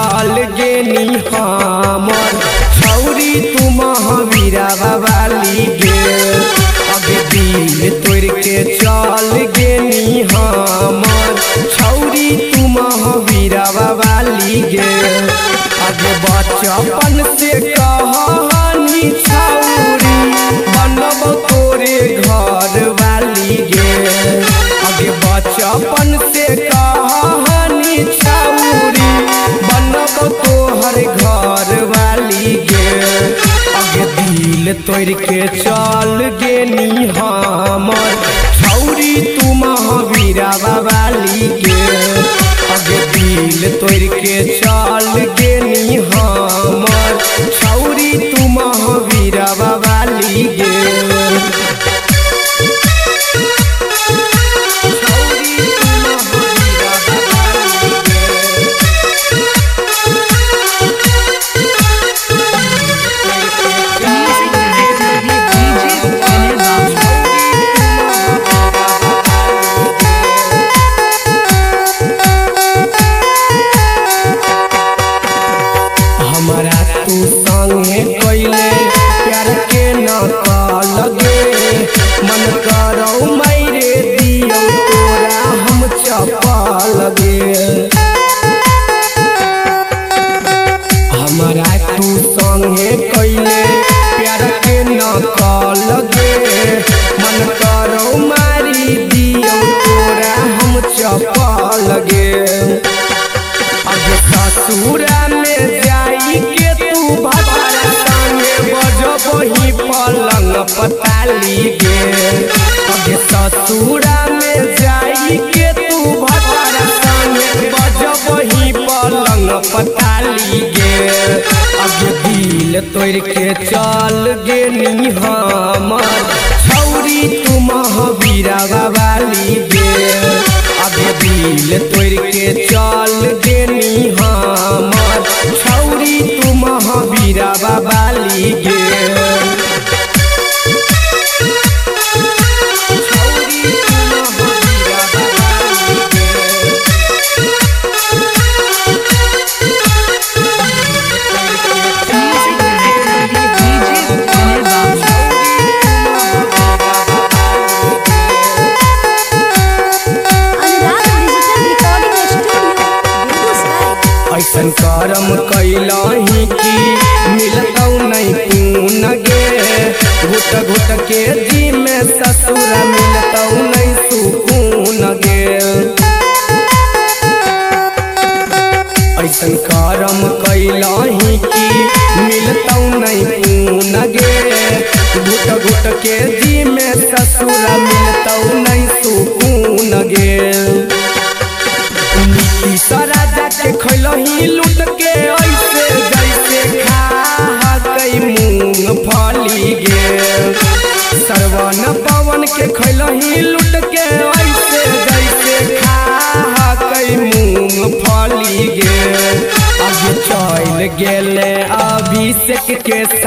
चल गेनी हमर छौरी तू महावीरा वाली गे अगे दिल तोड़ के चल गेनी हमर छौरी तू महावीरा वाली गे अगे बचपन से कहानी छौरी बनब तोरे घर वाली गे अगे बचपन से कहानी छौरी बनब तोहर घर वाली गे अगे दिल तोड़ के चल गेनी हमर छौरी तू महावीरा वाली गे अगे दिल तोड़ के चल गेनी हमर छौरी तू महावीरा वाली गे तू संगे कैले प्यार के न लगे मन करो मायरे दियो तोरा हम चपल गे हमारा तू संगे कैले प्यार के न लगे मन करो मारी दियो तोरा हम चपल गे अब ससुरा में जाई के वही पलंग पताली गे अगे ससुरा में जाई के तू भतारा संगे बजब वही पलंग पताली गे अगे दिल तोड़ के चल गेनी हमर छौरी तू महावीरा वाली गे अगे दिल तोड़ के चल गेनी हमर छौरी तू महावीरा वाली गे ऐसन करम कैलही कि मिलतौ नहीं खून गे घुट घुट के जी में ससुर मिलतौ नहीं सुकून गे ऐसन करम कैलही कि मिलतौ नहीं खून गे घुट घुट के जी में ससुर मिलतौ नहीं सुकून गे राजा के खैलही लूट के ऐसे जैसे खा गई मूंगफली गे सरवन पवन के खैलही लूट के ऐसे जैसे खा गई मूंगफली गे अब चल गेले अभिषेक के